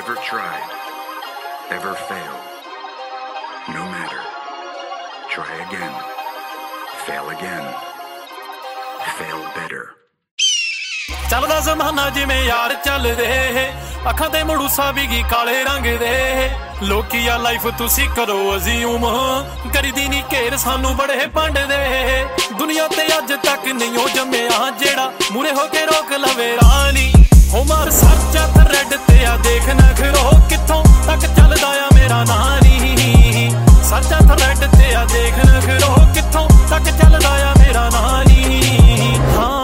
Ever tried? Ever failed? No matter. Try again. Fail again. Fail better. ਚੱਲਦਾ ਜ਼ਮਾਨਾ ਜਿਵੇਂ ਯਾਰ ਚੱਲਦੇ ਅੱਖਾਂ ਤੇ ਮੜੂਸਾ ਵੀ ਕਾਲੇ ਰੰਗ ਦੇ ਲੋਕੀ ਆ ਲਾਈਫ ਤੁਸੀਂ ਕਰੋ ਅਜ਼ਿਊਮ ਕਰੀਦੀ ਨਹੀਂ ਘੇਰ ਸਾਨੂੰ ਬੜੇ ਭੰਡਦੇ ਦੁਨੀਆ ਤੇ ਅੱਜ ਤੱਕ ਨਹੀਂ ਉਹ ਜੰਮਿਆ ਜਿਹੜਾ ਮੂਰੇ ਹੋ ਕੇ ਰੋਕ ਲਵੇ ਰਾਣੀ ਹੋ ਮਾਰ ਸੱਚਾ ਥਰੈਡ ਤੇ ਆ ਦੇਖ ਨਖਰੋ ਕਿੱਥੋਂ ਤੱਕ ਚੱਲਦਾ ਆ ਮੇਰਾ ਨਾਂ ਨੀ ਸੱਚਾ ਥਰੈਡ ਤੇ ਆ ਦੇਖ ਨਖਰੋ ਕਿੱਥੋਂ ਤੱਕ ਚੱਲਦਾ ਆ ਮੇਰਾ ਨਾਂ ਨੀ ਹਾਂ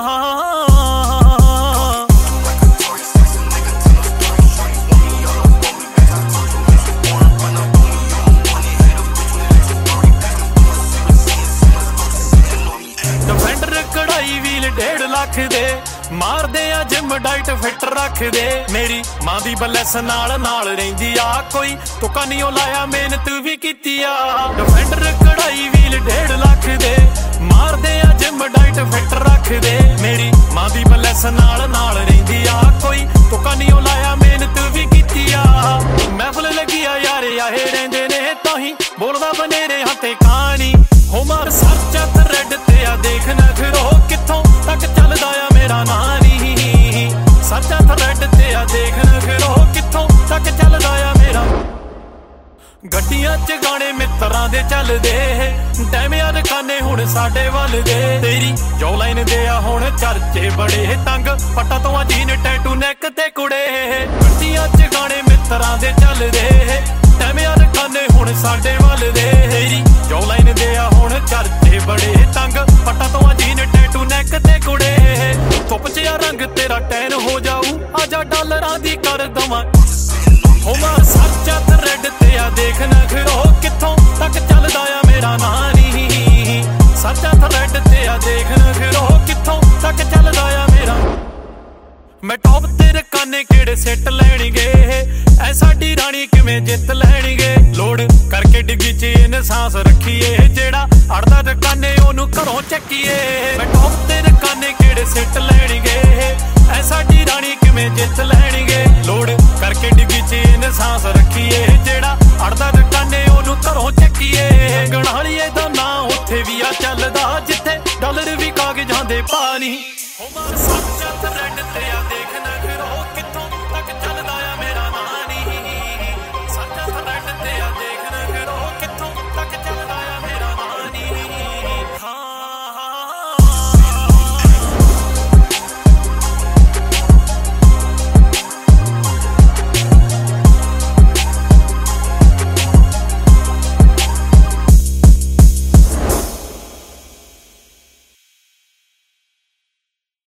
ਕੜਾਈ ਵੀਲ 1.5 ਲੱਖ ਦੇ ਮਾਰਦੇ ਆ ਜਿਮ ਡਾਈਟ ਫਿੱਟ ਰੱਖਦੇ ਮੇਰੀ ਮਾਂ ਦੀ ਬਲੈਸ ਨਾਲ ਰਹਿੰਦੀ ਆ ਕੋਈ ਤੁਕਾ ਨਹੀਂ ਉਹ ਲਾਇਆ ਮਿਹਨਤ ਵੀ ਕੀਤੀ ਆ ਡਿਫੈਂਡਰ ਕੜਾਈ ਵੀਲ 1.5 ਲੱਖ ਦੇ ਮਾਰਦੇ ਆ ਜਿਮ ਡਾਈਟ ਫਿੱਟ ਰੱਖਦੇ ਮੇਰੀ ਮਾਂ ਦੀ ਬਲੈਸ ਨਾਲ ਰਹਿੰਦੀ ਆ ਕੋਈ ਤੁਕਾ ਨਹੀਂ ਉਹ ਲਾਇਆ ਮਿਹਨਤ ਵੀ ਕੀਤੀ ਆ ਮਹਿਫਲ ਲੱਗੀ ਆ ਯਾਰੇ ਆਹੇ ਰਹਿੰਦੇ ਨੇ ਤਾਂ ਹੀ ਬੋਲਦਾ ਬਨੇਰੇ ਹੱਥੇ ਕਹਾਣੀ ਹੋ ਮਾਰ ਸੱਚਾ ਥਰੈਡ ਤੇ ਆ ਦੇਖ ਨਖਰੋ ਕਿੱਥੋਂ ਤੱਕ ਚੱਲਦਾ ਆ ਮੇਰਾ ਨਾਂ ਨੀ ਸੱਚਾ ਥਰੈਡ ਤੇ ਆ ਦੇਖ ਨਖਰੋ ਕਿੱਥੋਂ ਤੱਕ ਚੱਲਦਾ ਆ ਮੇਰਾ ਗੱਡੀਆਂ 'ਚ ਗਾਣੇ ਮਿੱਤਰਾਂ ਦੇ ਚੱਲਦੇ ਡੈਮਿਆਂ ਦੁਕਾਨੇ ਹੁਣ ਸਾਡੇ ਵੱਲ ਦੇ ਤੇਰੀ ਜੋ ਲਾਈਨ ਦੇ ਆ ਹੁਣ ਚਰਚੇ ਬੜੇ ਤੰਗ ਪੱਟਾ ਤੋਂ ਆ ਜੀਨ ਟੈਟੂ ਨੈਕ ਤੇ ਕੁੜੇ ਗੱਡੀਆਂ 'ਚ ਗਾਣੇ ਮਿੱਤਰਾਂ ਦੇ ਚੱਲਦੇ ਡੈਮਿਆਂ ਦੁਕਾਨੇ ਹੁਣ ਸਾਡੇ ਵੱਲ ਦੇ ਤੇਰੀ ਜੋ ਲਾਈਨ ਦੇ ਆ ਹੁਣ ਚਰਚੇ ਬੜੇ ਤੰਗ ਪੱਟਾ ਤੋਂ ਆ ਜੀਨ ਟੈਟੂ ਨੈਕ ਤੇ ਕੁੜੇ ਧੁੱਪ 'ਚ ਆ ਰੰਗ ਤੇਰਾ ਟੈਨ ਹੋ ਜਾਊ ਆਜਾ ਡਾਲਰਾਂ ਦੀ ਕਰ ਦਵਾਂ ਹੋ ਮਾਰ ਸੱਚਾ ਥਰੈਡ ਤੇ ਆ ਦੇਖ ਨਖਰੋ ਕਿੱਥੋਂ ਤੱਕ ਚੱਲਦਾ ਆ ਮੇਰਾ ਨਾਂ ਨੀ ਸੱਚਾ ਥਰੈਡ ਤੇ ਆ ਦੇਖ ਨਖਰੋ ਕਿੱਥੋਂ ਤੱਕ ਚੱਲਦਾ ਆ ਮੇਰਾ ਮੈਂ ਟੌਪ ਤੇ ਰਕਾਨੇ ਕਿਹੜੇ ਸਿੱਟ ਲੈਣਗੇ ਐ ਸਾਡੀ ਰਾਣੀ ਕਿਵੇਂ ਜਿੱਤ ਲੈਣਗੇ ਲੋੜ ਕਰਕੇ ਡਿੱਗੀ 'ਚ ਇਨਸਾਸ ਰੱਖੀਏ ਜਿਹੜਾ ਅੜਦਾ ਰਕਾਨੇ ਉਹਨੂੰ ਘਰੋਂ ਚੱਕੀਏ ਮੈਂ ਟੌਪ ਤੇ ਰਕਾਨੇ ਕਿਹੜੇ ਸਿੱਟ ਲੈਣਗੇ